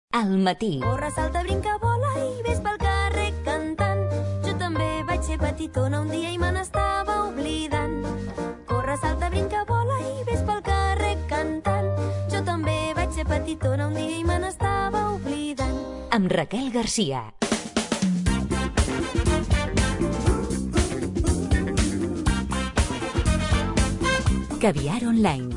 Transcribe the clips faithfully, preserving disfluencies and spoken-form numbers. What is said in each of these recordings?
Al matí. Corre, salta, brinca, vola i ves pel carrer cantant. Jo també vaig ser petitona un dia i me n'estava oblidant. Corre, salta, brinca, vola i ves pel carrer cantant. Jo també vaig ser petitona un dia i me n'estava oblidant. Amb Raquel Garcia. Caviar Online.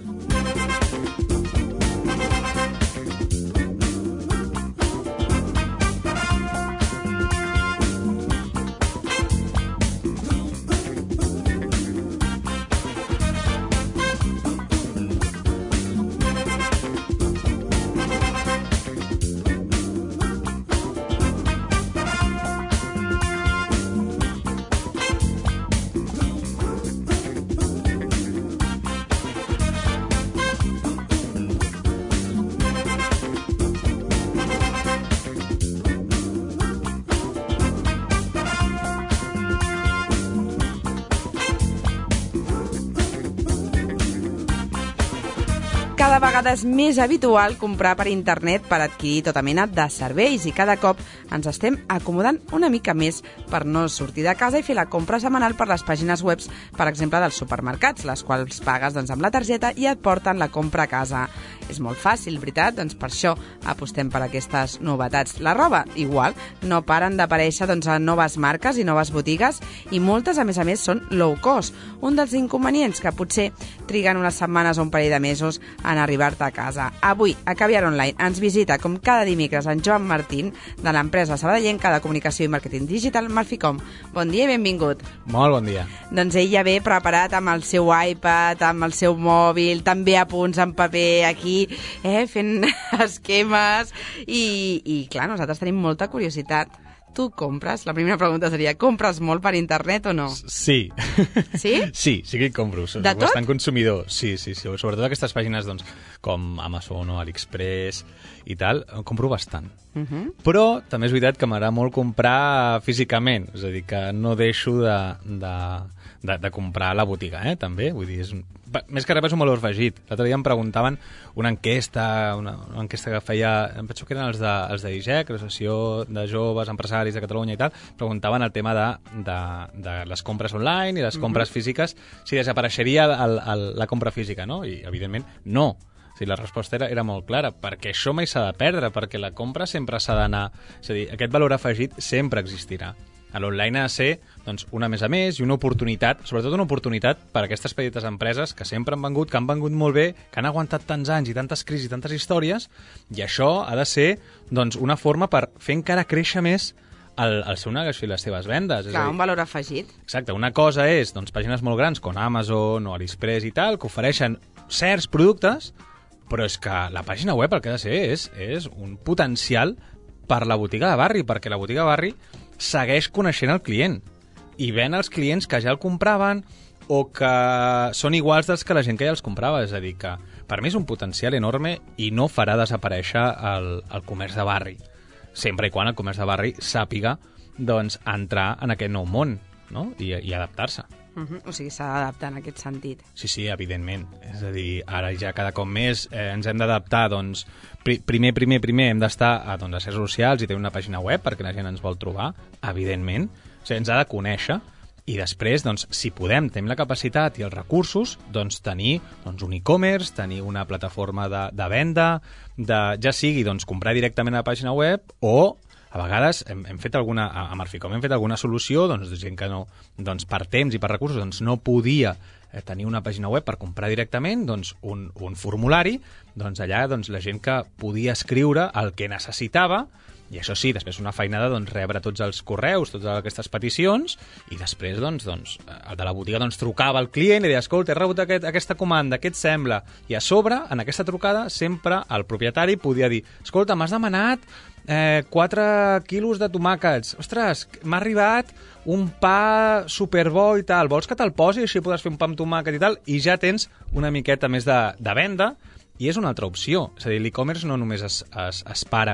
Cada vegada és més habitual comprar per internet per adquirir tota mena de serveis i cada cop ens estem acomodant una mica més per no sortir de casa i fer la compra setmanal per les pàgines web, per exemple, dels supermercats, les quals pagues doncs, amb la targeta i et porten la compra a casa. És molt fàcil, veritat? Doncs per això apostem per aquestes novetats. La roba, igual, no paren d'aparèixer doncs, a noves marques i noves botigues i moltes, a més a més, són low cost. Un dels inconvenients que potser triguen unes setmanes o un parell de mesos en arribar-te a casa. Avui, a Caviar Online, ens visita, com cada dimecres, en Joan Martín, de l'empresa sabadellenca de comunicació i màrqueting digital Malficom. Bon dia i benvingut. Molt bon dia. Doncs ell ja ve preparat amb el seu iPad, amb el seu mòbil, també a punts en paper aquí, eh, fent esquemes, i, i clar, nosaltres tenim molta curiositat. Tu compres? La primera pregunta seria, compres molt per internet o no? Sí. Sí? Sí, sí que hi compro. De tot? Bastant consumidor. Sí, sí, sí. Sobretot aquestes pàgines doncs, com Amazon o AliExpress i tal, compro bastant. Uh-huh. Però també és veritat que m'agrada molt comprar físicament. És a dir, que no deixo de, de, de, de comprar a la botiga, eh, també. Vull dir, és un... més que res és un valor afegit. L'altre dia em preguntaven una enquesta, una, una enquesta que feia, em penso que eren els de, els de I G E C, l'Associació de Joves Empresaris de Catalunya i tal, preguntaven el tema de, de, de les compres online i les compres mm-hmm. físiques, si desapareixeria el, el, la compra física, no? I, evidentment, no. O sigui, la resposta era, era molt clara, perquè això mai s'ha de perdre, perquè la compra sempre s'ha d'anar... És a dir, aquest valor afegit sempre existirà. A l'online ha de ser doncs, una més a més i una oportunitat, sobretot una oportunitat per a aquestes petites empreses que sempre han vengut, que han vengut molt bé, que han aguantat tants anys i tantes crisis i tantes històries, i això ha de ser doncs, una forma per fer encara créixer més el, el seu negoci i les seves vendes. Clar, és dir, un valor afegit. Exacte, una cosa és doncs, pàgines molt grans com Amazon o AliExpress i tal, que ofereixen certs productes, però és que la pàgina web el que ha de ser és, és un potencial per la botiga de barri, perquè la botiga de barri segueix coneixent el client i ven els clients que ja el compraven o que són iguals dels que la gent que ja els comprava. És a dir, que per mi és un potencial enorme i no farà desaparèixer el, el comerç de barri, sempre i quan el comerç de barri sàpiga doncs, entrar en aquest nou món, no? I, i adaptar-se. Uh-huh. O sigui, s'ha d'adaptar en aquest sentit. Sí, sí, evidentment. És a dir, ara ja cada cop més eh, ens hem d'adaptar, doncs, pri primer, primer, primer hem d'estar a, doncs, a xarxes socials i tenir una pàgina web perquè la gent ens vol trobar, evidentment. O sigui, ens ha de conèixer i després, doncs, si podem, tenim la capacitat i els recursos, doncs, tenir doncs, un e-commerce, tenir una plataforma de, de venda, de, ja sigui doncs, comprar directament a la pàgina web o... A vegades hem, hem fet alguna, a Marficom hem fet alguna solució, doncs, de gent que no, doncs, per temps i per recursos doncs, no podia eh, tenir una pàgina web per comprar directament, doncs, un, un formulari, doncs, allà doncs, la gent que podia escriure el que necessitava, i això sí, després una feinada doncs, rebre tots els correus, totes aquestes peticions, i després doncs, doncs, el de la botiga doncs, trucava al client i deia, escolta, he rebut aquest, aquesta comanda, què et sembla? I a sobre, en aquesta trucada, sempre el propietari podia dir, escolta, m'has demanat eh, quatre quilos de tomàquets. Ostres, m'ha arribat un pa superbo i tal. Vols que te'l posi? Així podràs fer un pa amb tomàquet i tal. I ja tens una miqueta més de, de venda i és una altra opció. És a dir, l'e-commerce no només es, es, es para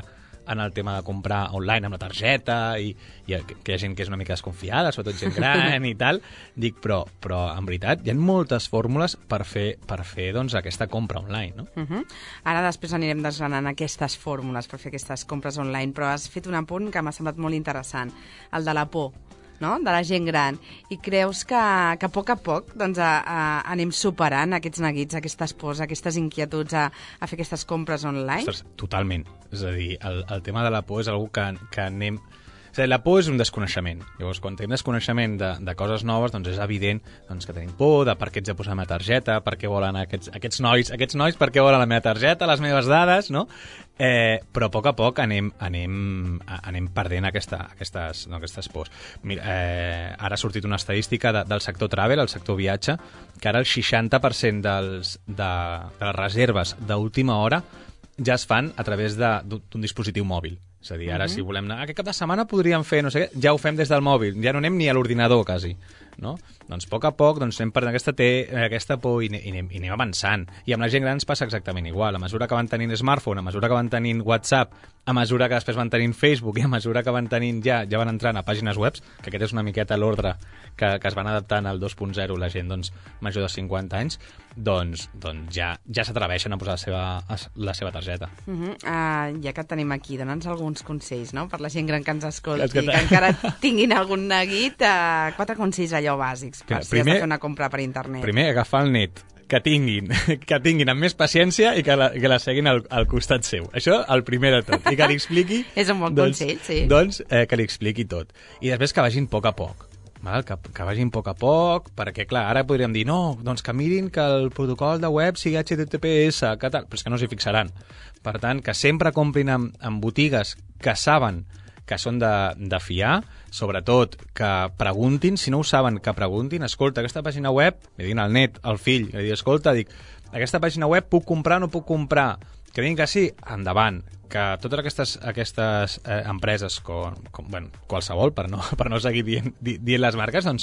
en el tema de comprar online amb la targeta i, i que hi ha gent que és una mica desconfiada, sobretot gent gran i tal, dic, però, però en veritat hi ha moltes fórmules per fer, per fer doncs, aquesta compra online, no? Uh -huh. Ara després anirem desgranant aquestes fórmules per fer aquestes compres online, però has fet un apunt que m'ha semblat molt interessant, el de la por, no? De la gent gran. I creus que, que a poc a poc doncs, a, a, anem superant aquests neguits, aquestes pors, aquestes inquietuds a, a fer aquestes compres online? Ostres, totalment. És a dir, el, el tema de la por és algo que, que anem... És a dir, la por és un desconeixement. Llavors, quan tenim desconeixement de, de coses noves, doncs és evident doncs, que tenim por de per què ets de posar la meva targeta, per què volen aquests, aquests nois, aquests nois, per què volen la meva targeta, les meves dades, no? Eh, però a poc a poc anem, anem, anem perdent aquesta, aquestes, no, aquestes pors. Mira, eh, ara ha sortit una estadística de, del sector travel, el sector viatge, que ara el seixanta per cent dels, de, de les reserves d'última hora ja es fan a través d'un dispositiu mòbil. És a dir, ara uh -huh. si volem anar, aquest cap de setmana podríem fer, no sé què, ja ho fem des del mòbil, ja no anem ni a l'ordinador, quasi. No? Doncs a poc a poc doncs, anem perdent aquesta, té, aquesta por i, i, anem, i anem avançant. I amb la gent gran ens passa exactament igual. A mesura que van tenint smartphone, a mesura que van tenint WhatsApp, a mesura que després van tenint Facebook i a mesura que van tenint ja, ja van entrant a pàgines web, que aquest és una miqueta l'ordre que, que es van adaptant al dos punt zero la gent doncs, major de cinquanta anys, doncs, doncs ja, ja s'atreveixen a posar la seva, la seva targeta. Uh -huh. uh, ja que et tenim aquí, dona'ns alguns consells, no?, per la gent gran que ens escolti, que, que encara tinguin algun neguit, uh, quatre consells allò bàsics, per que, si primer, has de fer una compra per internet. Primer, agafar el net, que tinguin, que tinguin amb més paciència i que la, que la seguin al, al costat seu. Això, el primer de tot. I que li expliqui... És un bon doncs, consell, sí. Doncs eh, que li expliqui tot. I després que vagin a poc a poc. Val? Que, que vagin a poc a poc, perquè, clar, ara podríem dir, no, doncs que mirin que el protocol de web sigui H T T P S, que tal, però és que no s'hi fixaran. Per tant, que sempre comprin en, en botigues que saben que són de, de fiar, sobretot que preguntin, si no ho saben, que preguntin, escolta, aquesta pàgina web, li diguin al net, al fill, li dic, escolta, dic, aquesta pàgina web puc comprar o no puc comprar? Que diguin que sí, endavant. Que totes aquestes, aquestes eh, empreses, com, com, bueno, qualsevol, per no, per no seguir dient, di, dient les marques, doncs,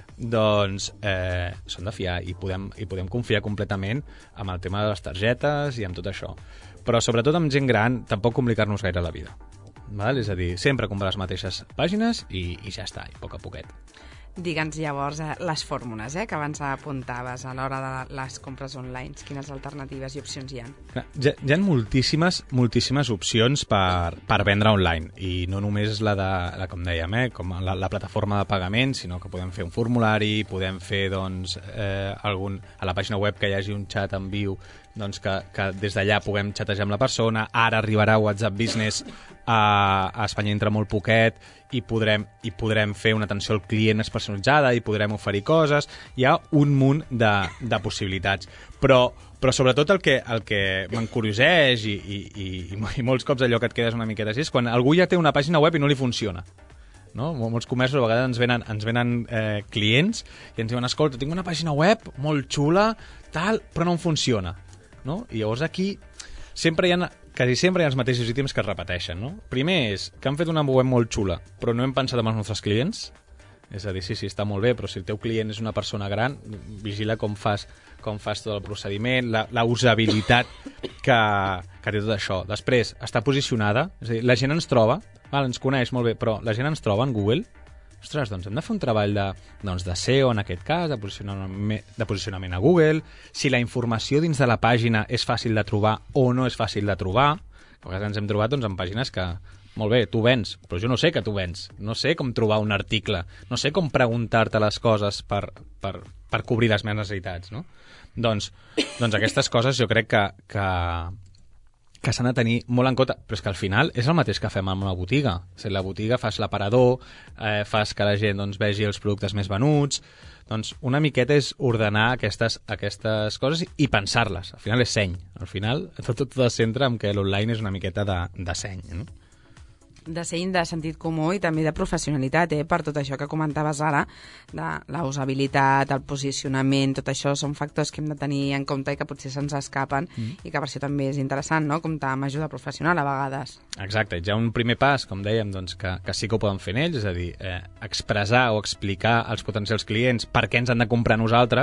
doncs eh, són de fiar i podem, i podem confiar completament amb el tema de les targetes i amb tot això. Però sobretot amb gent gran, tampoc complicar-nos gaire la vida. Val? És a dir, sempre comprar les mateixes pàgines i, i ja està, i a poc a poquet. Digue'ns llavors eh, les fórmules eh, que abans apuntaves a l'hora de les compres online. Quines alternatives i opcions hi ha? Hi ha, hi ha moltíssimes, moltíssimes opcions per, per vendre online i no només la de, la, com dèiem, eh, com la, la plataforma de pagament, sinó que podem fer un formulari, podem fer doncs, eh, algun, a la pàgina web que hi hagi un xat en viu doncs que, que des d'allà puguem xatejar amb la persona. Ara arribarà WhatsApp Business a, a Espanya entra molt poquet i podrem, i podrem fer una atenció al client personalitzada i podrem oferir coses. Hi ha un munt de, de possibilitats. Però, però sobretot el que, el que m'encurioseix i, i, i, i molts cops allò que et quedes una miqueta així és quan algú ja té una pàgina web i no li funciona. No? Molts comerços a vegades ens venen, ens venen eh, clients i ens diuen, escolta, tinc una pàgina web molt xula, tal, però no em funciona. No? I llavors aquí sempre hi ha, quasi sempre hi ha els mateixos ítems que es repeteixen. No? Primer és que han fet una web molt xula, però no hem pensat en els nostres clients. És a dir, sí, sí, està molt bé, però si el teu client és una persona gran, vigila com fas, com fas tot el procediment, la, la usabilitat que, que té tot això. Després, està posicionada, és a dir, la gent ens troba, val, ens coneix molt bé, però la gent ens troba en Google. Ostres, doncs hem de fer un treball de, doncs de S E O, en aquest cas, de posicionament, de posicionament a Google, si la informació dins de la pàgina és fàcil de trobar o no és fàcil de trobar. A vegades ens hem trobat doncs, en pàgines que, molt bé, tu vens, però jo no sé que tu vens, no sé com trobar un article, no sé com preguntar-te les coses per, per, per cobrir les meves necessitats, no? Doncs, doncs aquestes coses jo crec que, que, que s'han de tenir molt en compte, però és que al final és el mateix que fem en una botiga. O sigui, la botiga fas l'aparador, eh, fas que la gent doncs, vegi els productes més venuts, doncs una miqueta és ordenar aquestes, aquestes coses i pensar-les. Al final és seny. Al final tot, tot es centra en que l'online és una miqueta de, de seny, no? De seny, de sentit comú i també de professionalitat, eh? Per tot això que comentaves ara, de la usabilitat, el posicionament, tot això són factors que hem de tenir en compte i que potser se'ns escapen mm. i que per això també és interessant, no?, comptar amb ajuda professional a vegades. Exacte, ja un primer pas, com dèiem, doncs, que, que sí que ho poden fer en ells, és a dir, eh, expressar o explicar als potencials clients per què ens han de comprar nosaltres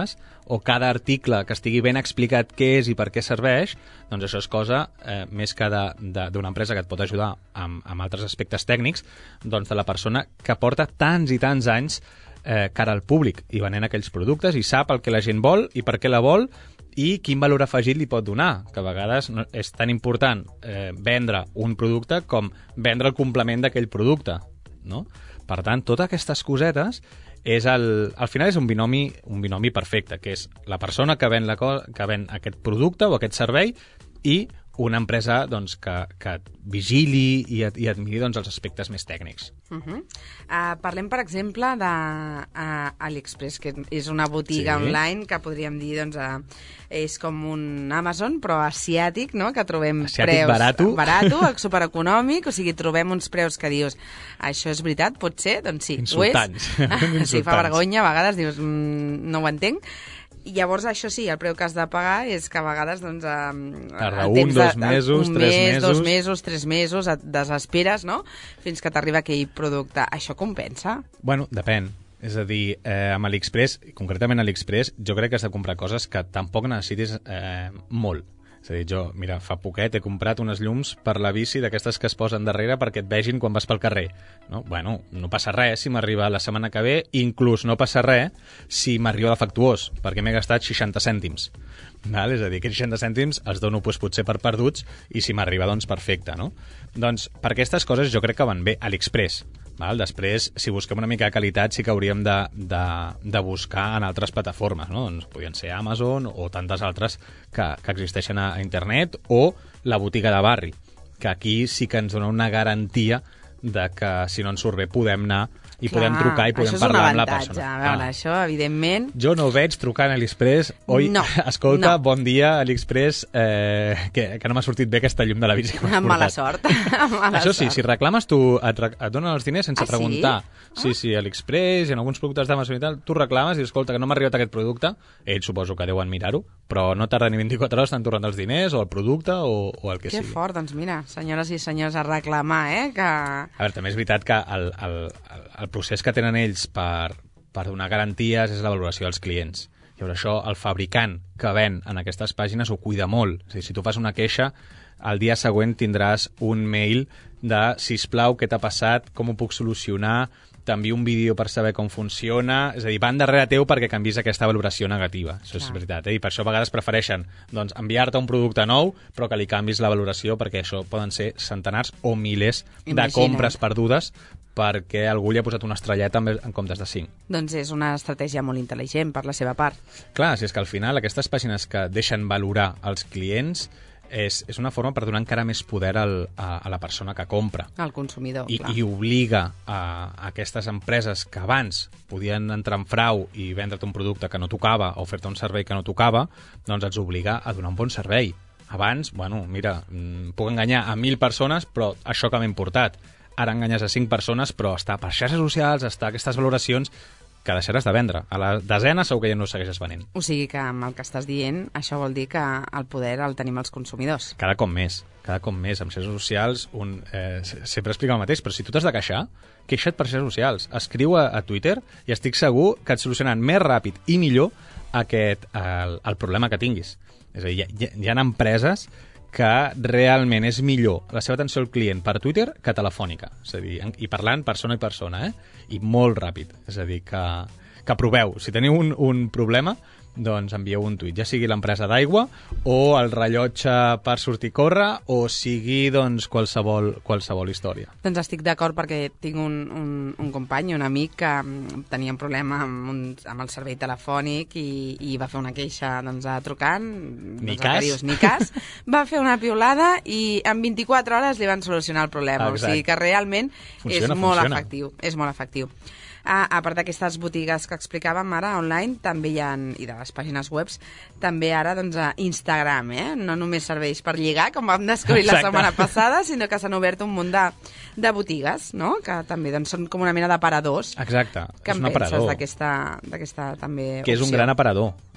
o cada article que estigui ben explicat què és i per què serveix, doncs això és cosa, eh, més que d'una empresa que et pot ajudar amb, amb altres aspectes tècnics, doncs de la persona que porta tants i tants anys eh, cara al públic i venent aquells productes i sap el que la gent vol i per què la vol i quin valor afegit li pot donar, que a vegades no, és tan important eh, vendre un producte com vendre el complement d'aquell producte, no? Per tant, totes aquestes cosetes és el, al final és un binomi, un binomi perfecte, que és la persona que ven, la co que ven aquest producte o aquest servei i una empresa doncs, que, que vigili i, i admiri doncs, els aspectes més tècnics. Uh -huh. uh, parlem, per exemple, d'AliExpress, uh, que és una botiga sí. online que podríem dir doncs, uh, és com un Amazon, però asiàtic, no? Que trobem asiàtic preus barato. barato, supereconòmic, o sigui, trobem uns preus que dius, això és veritat, pot ser? Doncs sí, insultants. ho és. Insultants. Sí, fa vergonya, a vegades dius, mm, no ho entenc. I llavors, això sí, el preu que has de pagar és que a vegades, doncs... Eh, Tarda un, dos mesos, un tres mes, mesos... dos mesos, tres mesos, et desesperes, no?, fins que t'arriba aquell producte. Això compensa? Bueno, depèn. És a dir, eh, amb AliExpress, concretament a AliExpress, jo crec que has de comprar coses que tampoc necessitis eh, molt. És a dir, jo, mira, fa poquet he comprat unes llums per la bici d'aquestes que es posen darrere perquè et vegin quan vas pel carrer. No? Bueno, no passa res si m'arriba la setmana que ve, inclús no passa res si m'arriba defectuós, perquè m'he gastat seixanta cèntims. Val? És a dir, aquests seixanta cèntims els dono doncs, potser per perduts i si m'arriba, doncs, perfecte. No? Doncs per aquestes coses jo crec que van bé. AliExpress. Val? Després, si busquem una mica de qualitat, sí que hauríem de, de, de buscar en altres plataformes, no? Doncs podrien ser Amazon o tantes altres que, que existeixen a, a internet, o la botiga de barri, que aquí sí que ens dona una garantia de que si no ens surt bé podem anar i Clar, podem trucar i podem parlar amb la persona. Això és un avantatge, a veure, això, evidentment... Jo no veig trucant a AliExpress, oi, no, escolta, no. bon dia, AliExpress, eh, que, que no m'ha sortit bé aquesta llum de la bici que m'has Amb portat. mala sort. Amb mala Això sí, sort. si reclames tu, et, et donen els diners sense Ah, sí? preguntar. Sí, Ah. sí, AliExpress i en alguns productes d'Amazon i tal, tu reclames i dius, escolta, que no m'ha arribat aquest producte, ells suposo que deuen mirar-ho, però no tarda ni vint-i-quatre hores, t'han tornat els diners o el producte o, o el que Que sigui. fort, doncs mira, senyores i senyors, a reclamar, eh, que... A veure, també és veritat que el, el, el procés que tenen ells per, per donar garanties és la valoració dels clients. Llavors això, el fabricant que ven en aquestes pàgines ho cuida molt. És a dir, si tu fas una queixa, al dia següent tindràs un mail de sisplau, què t'ha passat, com ho puc solucionar, t'envio un vídeo per saber com funciona, és a dir, van darrere teu perquè canvis aquesta valoració negativa, això és Clar. veritat, eh? I per això a vegades prefereixen doncs, enviar-te un producte nou però que li canvis la valoració, perquè això poden ser centenars o milers Imagina't. de compres perdudes perquè algú li ha posat una estrelleta en, en comptes de cinc. Doncs és una estratègia molt intel·ligent per la seva part. Clar, si és que al final aquestes pàgines que deixen valorar els clients és, és una forma per donar encara més poder al, a, a la persona que compra. Al consumidor, I, clar. i obliga a, a aquestes empreses que abans podien entrar en frau i vendre't un producte que no tocava o fer-te un servei que no tocava, doncs els obliga a donar un bon servei. Abans, bueno, mira, puc enganyar a mil persones, però això que m'he portat. Ara enganyes a cinc persones, però està per xarxes socials, està aquestes valoracions que deixaràs de vendre. A la desena segur que ja no segueixes venent. O sigui que amb el que estàs dient, això vol dir que el poder el tenim els consumidors. Cada cop més, cada cop més. Amb xarxes socials, un, eh, sempre explica el mateix, però si tu t'has de queixar, queixa't per xarxes socials. Escriu a, a Twitter i estic segur que et solucionaran més ràpid i millor aquest, el, el problema que tinguis. És a dir, hi, hi ha empreses que realment és millor la seva atenció al client per Twitter que telefònica. És a dir, i parlant persona i persona, eh? I molt ràpid. És a dir, que, que proveu. Si teniu un, un problema, doncs envieu un tuit, ja sigui l'empresa d'aigua o el rellotge per sortir a córrer o sigui doncs qualsevol, qualsevol història. Doncs estic d'acord perquè tinc un, un, un company, un amic que tenia un problema amb, un, amb el servei telefònic i, i va fer una queixa doncs, a trucant. Ni doncs, cas. Dius, ni cas. Va fer una piulada i en vint-i-quatre hores li van solucionar el problema. Exacte. O sigui que realment Funciona, és molt funciona. efectiu. És molt efectiu. A, a part d'aquestes botigues que explicàvem ara online, també hi ha, i de les pàgines webs, també ara doncs, a Instagram, eh? No només serveix per lligar, com vam descobrir la Exacte. setmana passada, sinó que s'han obert un munt de, de botigues, no? Que també doncs, són com una mena d'aparadors. Exacte, Què és en un penses aparador. d'aquesta d'aquesta també Que és un opció? gran aparador.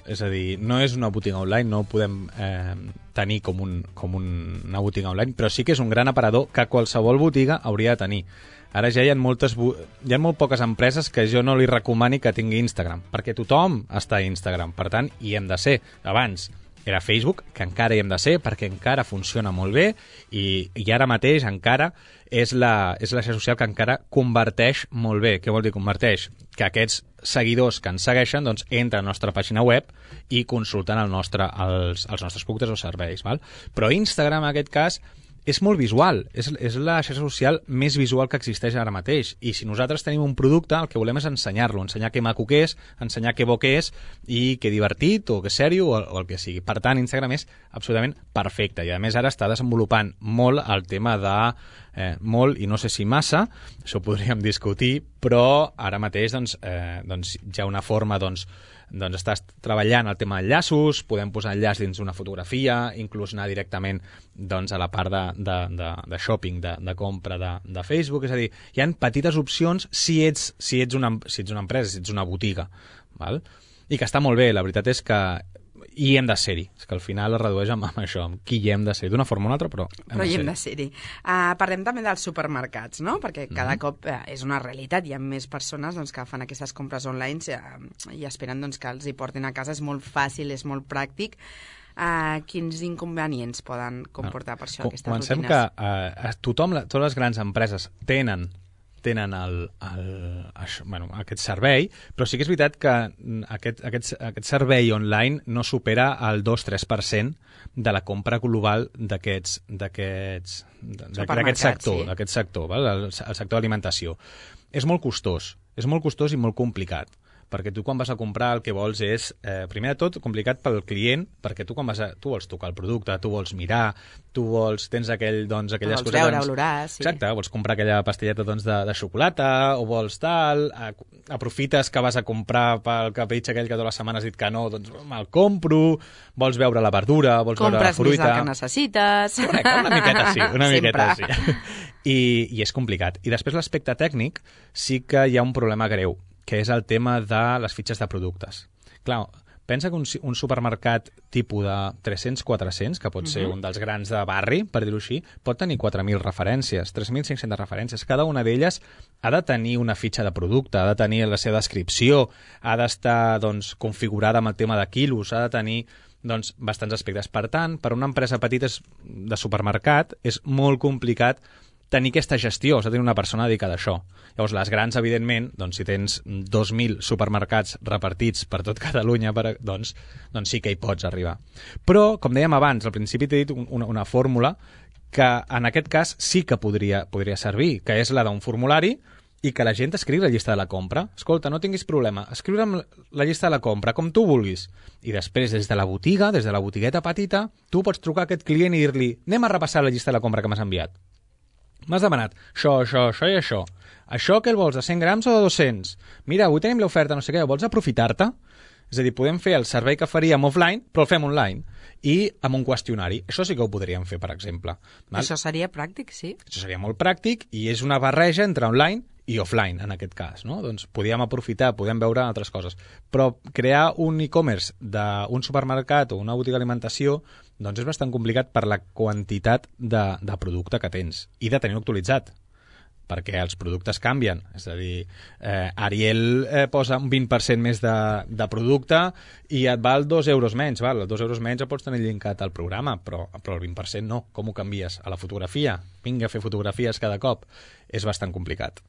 És a dir, no és una botiga online, no ho podem eh, tenir com, un, com un, una botiga online, però sí que és un gran aparador que qualsevol botiga hauria de tenir. Ara ja hi ha, moltes, hi ha molt poques empreses que jo no li recomani que tingui Instagram, perquè tothom està a Instagram. Per tant, hi hem de ser. Abans era Facebook, que encara hi hem de ser, perquè encara funciona molt bé, i, i ara mateix encara és la, és la xarxa social que encara converteix molt bé. Què vol dir converteix? Que aquests seguidors que ens segueixen doncs, entren a la nostra pàgina web i consulten el nostre, els, els nostres productes o serveis. Val? Però Instagram, en aquest cas, és molt visual, és, és la xarxa social més visual que existeix ara mateix, i si nosaltres tenim un producte, el que volem és ensenyar-lo, ensenyar què maco que és, ensenyar què bo que és, i què divertit, o què sèrio, o, o el que sigui. Per tant, Instagram és absolutament perfecte, i a més ara està desenvolupant molt el tema de, eh, molt, i no sé si massa, això ho podríem discutir, però ara mateix doncs, eh, doncs, hi ha una forma, doncs, doncs estàs treballant el tema d'enllaços, podem posar enllaç dins una fotografia, inclús anar directament doncs, a la part de, de, de, de shopping, de, de compra de, de Facebook, és a dir, hi ha petites opcions si ets, si ets, una, si ets una empresa, si ets una botiga, val? I que està molt bé, la veritat és que hi hem de ser-hi, és que al final es redueix amb, amb això, amb qui hi hem de ser, d'una forma o una altra, però hem però de hi ser-hi. hem de ser-hi. Uh, parlem també dels supermercats, no? Perquè cada Mhm. cop uh, és una realitat, hi ha més persones doncs, que fan aquestes compres online uh, i esperen doncs, que els hi portin a casa, és molt fàcil, és molt pràctic. Uh, quins inconvenients poden comportar per això Com- aquestes Comencem rutines? que eh, tothom, la- totes les grans empreses tenen tenen el, el, això, bueno, aquest servei, però sí que és veritat que aquest, aquest, aquest servei online no supera el dos a tres per cent de la compra global d'aquests d'aquests d'aquest Supermercats, sector, sí. d'aquest sector, val? El, el sector d'alimentació. És molt costós, és molt costós i molt complicat, perquè tu quan vas a comprar el que vols és, eh, primer de tot, complicat pel client, perquè tu quan vas a, tu vols tocar el producte, tu vols mirar, tu vols, tens aquell, doncs, aquelles vols coses... veure, doncs, olorar, sí. Exacte, vols comprar aquella pastilleta doncs, de, de xocolata, o vols tal, a, aprofites que vas a comprar pel capritx aquell que totes les setmanes has dit que no, doncs me'l compro, vols veure la verdura, vols veure la Compres més fruita... del que necessites. Correcte, una miqueta sí, una Sempre. miqueta sí. I, I és complicat. I després l'aspecte tècnic sí que hi ha un problema greu, que és el tema de les fitxes de productes. Clar, pensa que un, un supermercat tipus de tres-cents quatre-cents, que pot ser Mhm. un dels grans de barri, per dir-ho així, pot tenir quatre mil referències, tres mil cinc-centes referències. Cada una d'elles ha de tenir una fitxa de producte, ha de tenir la seva descripció, ha d'estar doncs, configurada amb el tema de quilos, ha de tenir doncs, bastants aspectes. Per tant, per una empresa petita de supermercat és molt complicat tenir aquesta gestió, s'ha de tenir una persona dedicada a això. Llavors, les grans, evidentment, doncs, si tens dos mil supermercats repartits per tot Catalunya, per, doncs, doncs sí que hi pots arribar. Però, com dèiem abans, al principi t'he dit una, una fórmula que en aquest cas sí que podria, podria servir, que és la d'un formulari i que la gent escriu la llista de la compra. Escolta, no tinguis problema, escriure'm la llista de la compra com tu vulguis. I després, des de la botiga, des de la botigueta petita, tu pots trucar a aquest client i dir-li anem a repassar la llista de la compra que m'has enviat. M'has demanat això, això, això i això. Això que el vols, de cent grams o de dos-cents? Mira, avui tenim l'oferta, no sé què, vols aprofitar-te? És a dir, podem fer el servei que faríem offline, però el fem online. I amb un qüestionari. Això sí que ho podríem fer, per exemple. Val? Això seria pràctic, sí. Això seria molt pràctic i és una barreja entre online i offline, en aquest cas. No? Doncs podíem aprofitar, podem veure altres coses. Però crear un e-commerce d'un supermercat o una botiga d'alimentació doncs és bastant complicat per la quantitat de, de producte que tens i de tenir-ho actualitzat, perquè els productes canvien. És a dir, eh, Ariel eh, posa un vint per cent més de, de producte i et val dos euros menys. Val? Els dos euros menys el pots tenir llinkat al programa, però, però el vint per cent no. Com ho canvies? A la fotografia? Vinga a fer fotografies cada cop. És bastant complicat.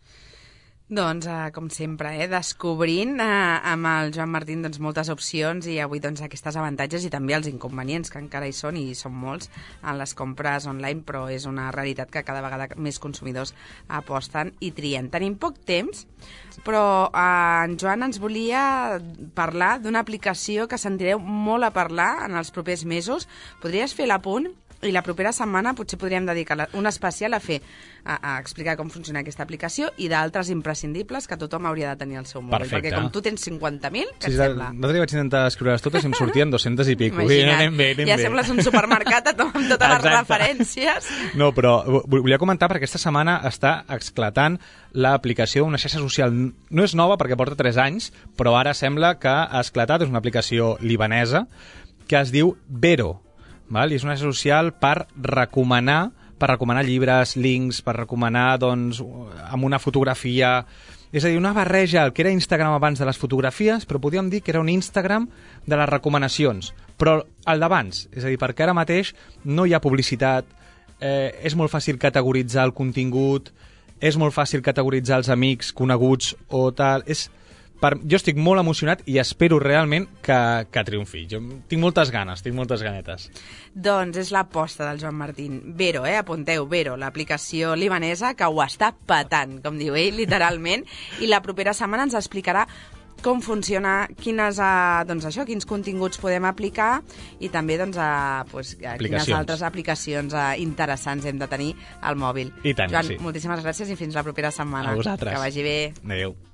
Doncs, eh, com sempre, eh, descobrint eh, amb el Joan Martín doncs, moltes opcions i avui doncs, aquestes avantatges i també els inconvenients que encara hi són i són molts en les compres online, però és una realitat que cada vegada més consumidors aposten i trien. Tenim poc temps, però eh, en Joan ens volia parlar d'una aplicació que sentireu molt a parlar en els propers mesos. Podries fer l'apunt? I la propera setmana potser podríem dedicar un especial a fer, a, a explicar com funciona aquesta aplicació i d'altres imprescindibles que tothom hauria de tenir al seu mòbil. Perfecte. Perquè com tu tens cinquanta mil, què Sí, et sembla? l'altre dia vaig intentar escriure-les totes i em sortien dos-centes i pico. Imagina't, Anem bé, anem ja bé. sembles un supermercat amb totes les Exacte. referències. No, però volia comentar perquè aquesta setmana està esclatant l'aplicació d'una xarxa social. No és nova perquè porta tres anys, però ara sembla que ha esclatat. És una aplicació libanesa que es diu Vero. Val? I és una xarxa social per recomanar per recomanar llibres, links, per recomanar doncs, amb una fotografia. És a dir, una barreja el que era Instagram abans de les fotografies, però podríem dir que era un Instagram de les recomanacions. Però el d'abans, és a dir, perquè ara mateix no hi ha publicitat, eh, és molt fàcil categoritzar el contingut, és molt fàcil categoritzar els amics coneguts o tal. És... Per, jo estic molt emocionat i espero realment que, que triomfi. Jo tinc moltes ganes, tinc moltes ganetes. Doncs és l'aposta del Joan Martín. Vero, eh? Apunteu, Vero, l'aplicació libanesa que ho està patant, com diu ell, literalment, i la propera setmana ens explicarà com funciona, quines, uh, doncs això, quins continguts podem aplicar i també doncs, uh, pues, uh, quines altres aplicacions uh, interessants hem de tenir al mòbil. I tant, Joan, sí. moltíssimes gràcies i fins la propera setmana. A vosaltres. Que vagi bé. Adéu.